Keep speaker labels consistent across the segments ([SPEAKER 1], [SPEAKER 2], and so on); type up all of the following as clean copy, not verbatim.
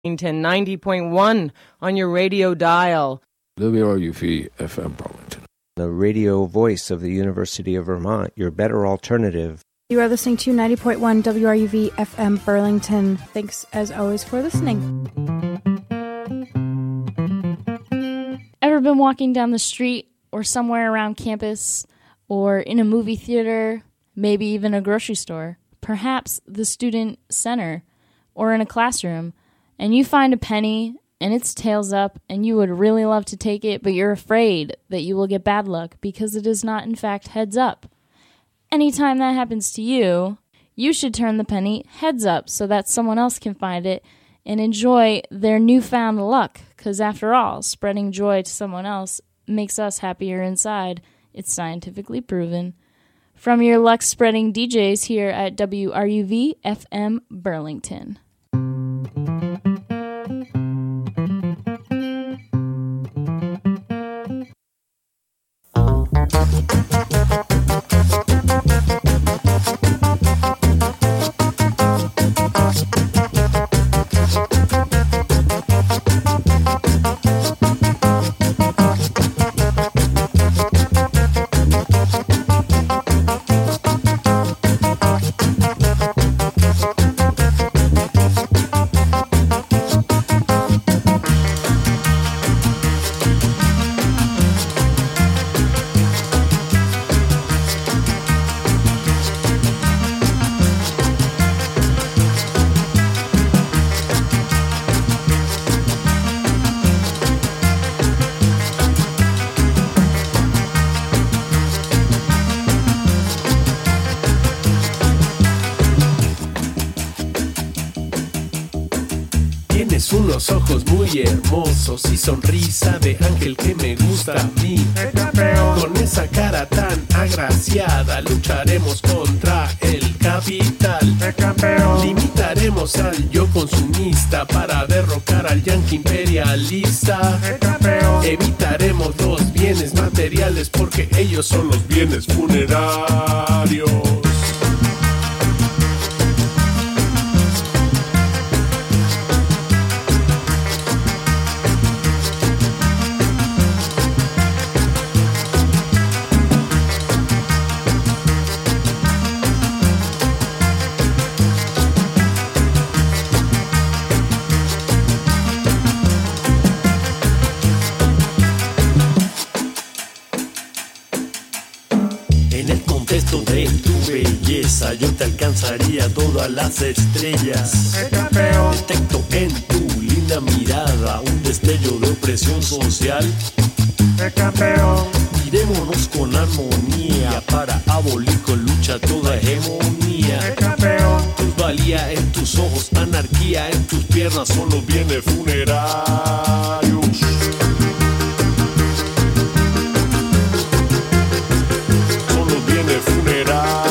[SPEAKER 1] 90.1 on your radio dial.
[SPEAKER 2] WRUV FM Burlington.
[SPEAKER 3] The radio voice of the University of Vermont, your better alternative.
[SPEAKER 4] You are listening to 90.1 WRUV FM Burlington. Thanks, as always, for listening.
[SPEAKER 5] Ever been walking down the street or somewhere around campus or in a movie theater, maybe even a grocery store, perhaps the student center or in a classroom, and you find a penny and it's tails up and you would really love to take it, but you're afraid that you will get bad luck because it is not in fact heads up? Anytime that happens to you, you should turn the penny heads up so that someone else can find it and enjoy their newfound luck, because after all, spreading joy to someone else makes us happier inside. It's scientifically proven. From your luck-spreading DJs here at WRUV FM Burlington.
[SPEAKER 6] Unos ojos muy hermosos y sonrisa de ángel que me gusta a mí. Con esa cara tan agraciada lucharemos contra el capital. Limitaremos al yo consumista para derrocar al yanqui imperialista. Evitaremos los bienes materiales porque ellos son los bienes funerarios. Yo te alcanzaría todas las estrellas. Detecto en tu linda mirada un destello de opresión social. Mirémonos con armonía para abolir con lucha toda hegemonía. Plusvalía en tus ojos, anarquía en tus piernas, son los bienes funerarios. Son los bienes funerarios.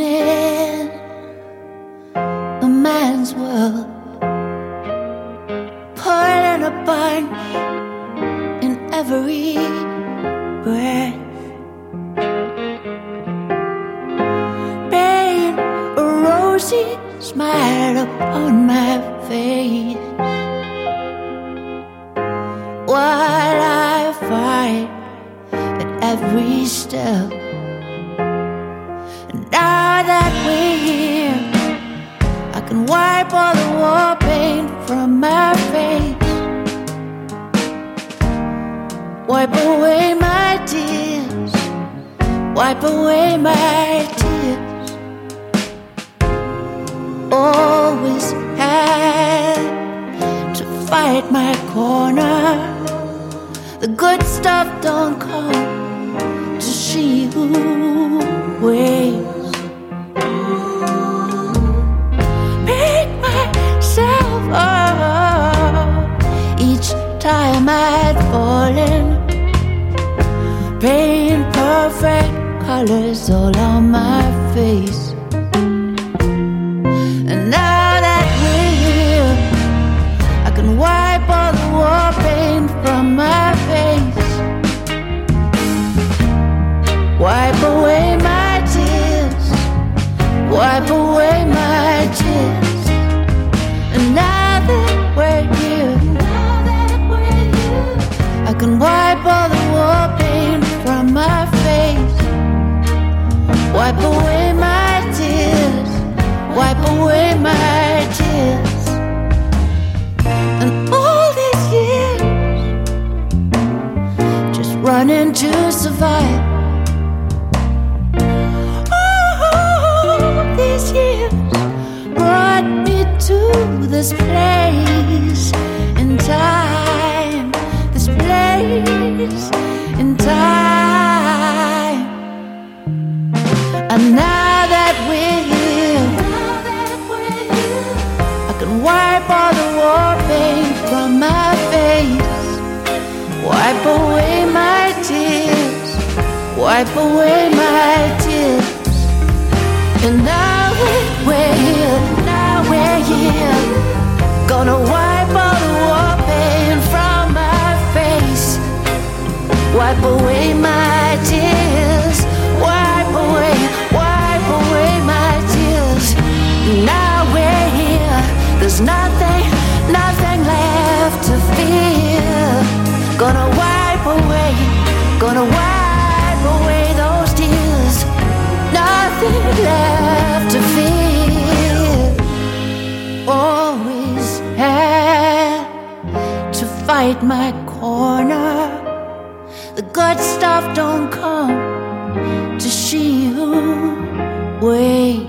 [SPEAKER 7] in a man's world, pulling a bunch in every breath, paint a rosy smile upon my face, while I fight at every step. And now that we're here, I can wipe all the war paint from my face, wipe away my tears, wipe away my tears. Always had to fight my corner. The good stuff don't come to she who waits. Pick myself up each time I'd fallen, paint perfect colors all on my face. And now that we're here, I can wipe all the war paint from my face, wipe away my tears, wipe away my tears. And now that we're here, I can wipe all the war paint from my face, wipe away my tears, wipe away my tears. And all these years just running to survive. All these years brought me to this place in time, this place in time. And now that we're here, I can wipe all the war paint from my face, wipe away my tears, wipe away my tears. And now we're here, now we're here, gonna wipe all the war paint from my face, wipe away my tears, wipe away my tears. Now we're here, there's nothing left to fear. Gonna wipe away those tears. Nothing left to fear. Always had to fight my corner. The good stuff don't come to she who waits.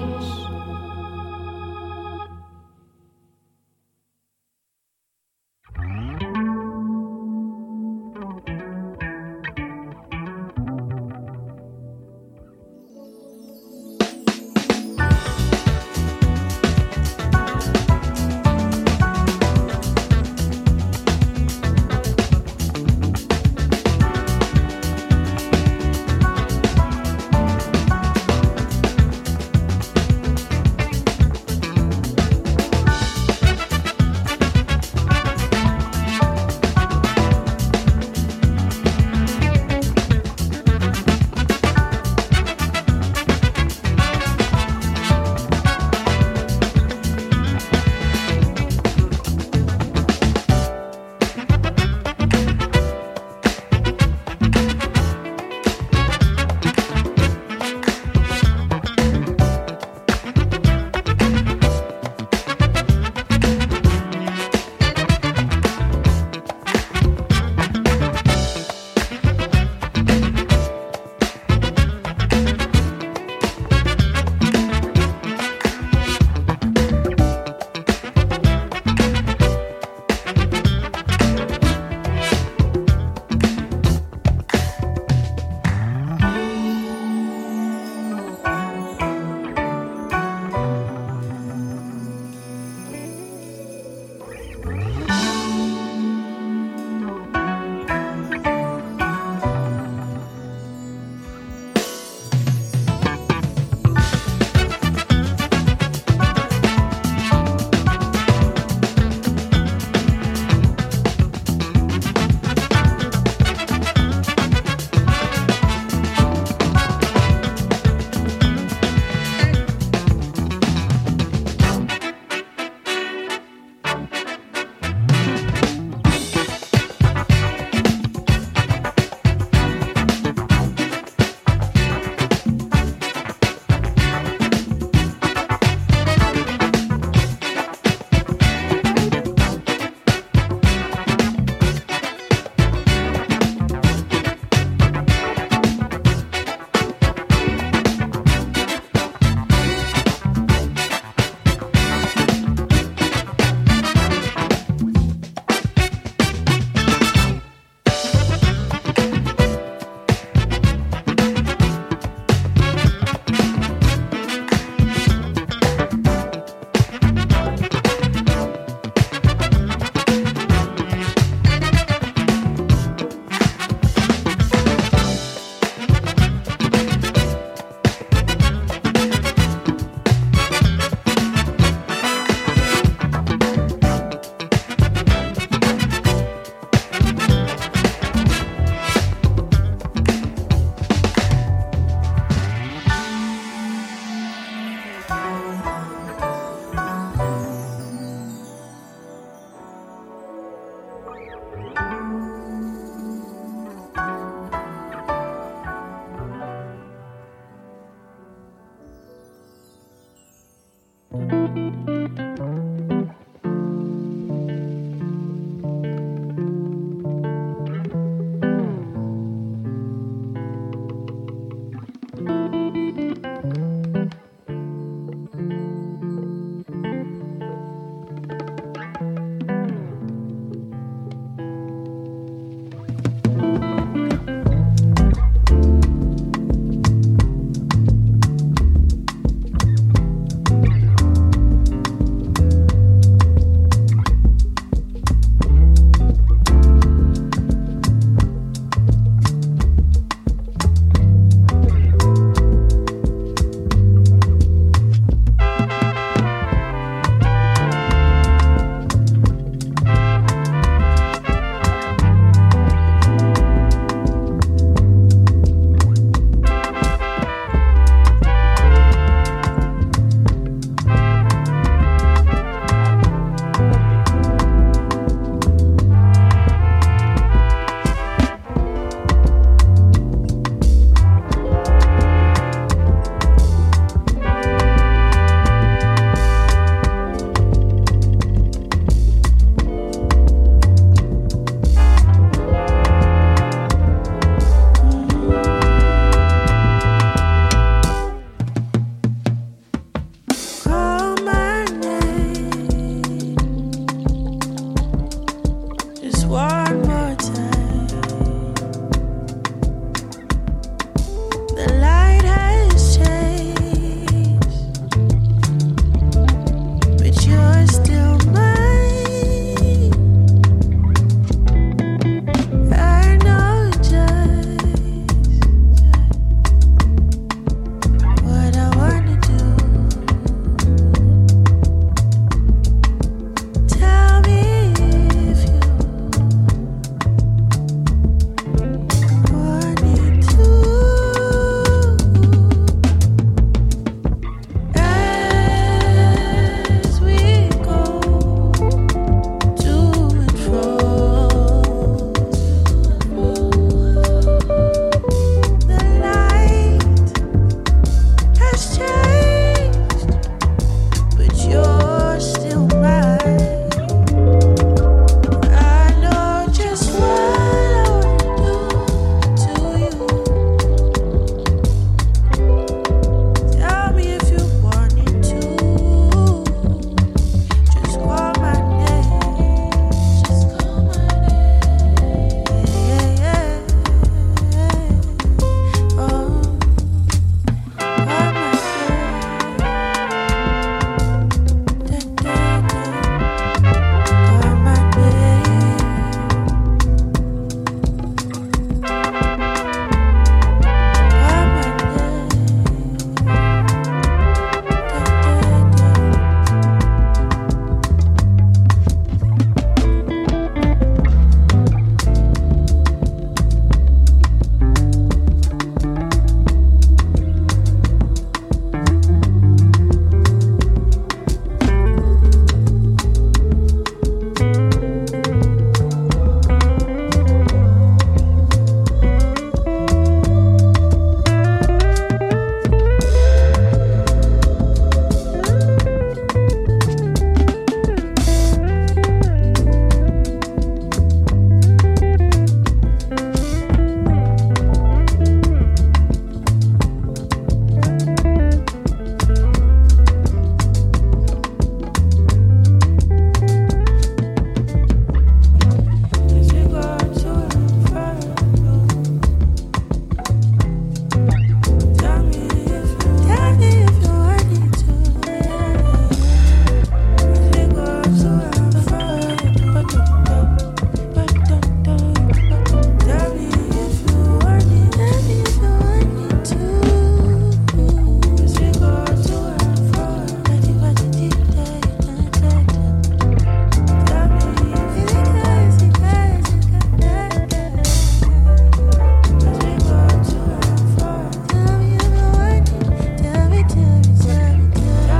[SPEAKER 4] Bye.